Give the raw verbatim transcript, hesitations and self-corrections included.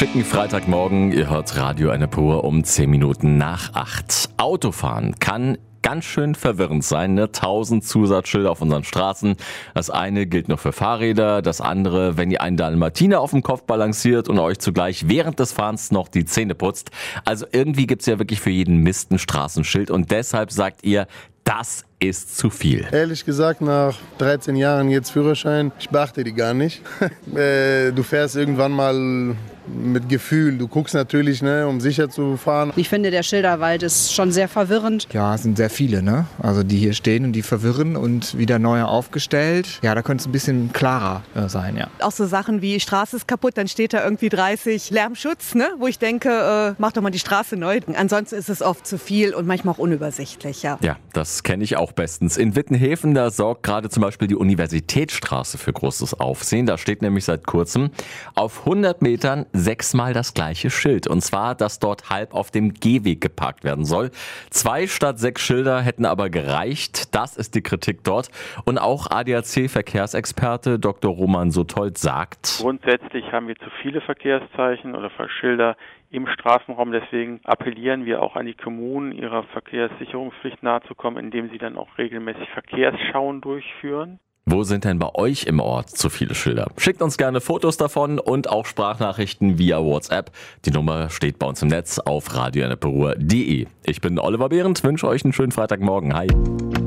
schicken Freitagmorgen. Ihr hört Radio Ennepour um zehn Minuten nach acht. Autofahren kann ganz schön verwirrend sein, ne? Tausend Zusatzschilder auf unseren Straßen. Das eine gilt nur für Fahrräder, das andere, wenn ihr einen Dalmatiner auf dem Kopf balanciert und euch zugleich während des Fahrens noch die Zähne putzt. Also irgendwie gibt's ja wirklich für jeden Mist ein Straßenschild und deshalb sagt ihr, das ist zu viel. Ehrlich gesagt, nach dreizehn Jahren jetzt Führerschein, ich beachte die gar nicht. Du fährst irgendwann mal mit Gefühl. Du guckst natürlich, ne, um sicher zu fahren. Ich finde, der Schilderwald ist schon sehr verwirrend. Ja, es sind sehr viele, ne? Also die hier stehen und die verwirren und wieder neue aufgestellt. Ja, da könnte es ein bisschen klarer äh, sein, ja. Auch so Sachen wie Straße ist kaputt, dann steht da irgendwie dreißig Lärmschutz, ne? Wo ich denke, äh, mach doch mal die Straße neu. Ansonsten ist es oft zu viel und manchmal auch unübersichtlich, ja. Ja, das kenne ich auch bestens. In Wittenhäfen, da sorgt gerade zum Beispiel die Universitätsstraße für großes Aufsehen. Da steht nämlich seit kurzem auf hundert Metern sechsmal das gleiche Schild. Und zwar, dass dort halb auf dem Gehweg geparkt werden soll. Zwei statt sechs Schilder hätten aber gereicht. Das ist die Kritik dort. Und auch A D A C-Verkehrsexperte Doktor Roman Sothold sagt: Grundsätzlich haben wir zu viele Verkehrszeichen oder Schilder im Straßenraum. Deswegen appellieren wir auch an die Kommunen, ihrer Verkehrssicherungspflicht nahezukommen, indem sie dann auch regelmäßig Verkehrsschauen durchführen. Wo sind denn bei euch im Ort zu viele Schilder? Schickt uns gerne Fotos davon und auch Sprachnachrichten via WhatsApp. Die Nummer steht bei uns im Netz auf radio ennepour punkt de. Ich bin Oliver Behrendt, wünsche euch einen schönen Freitagmorgen. Hi.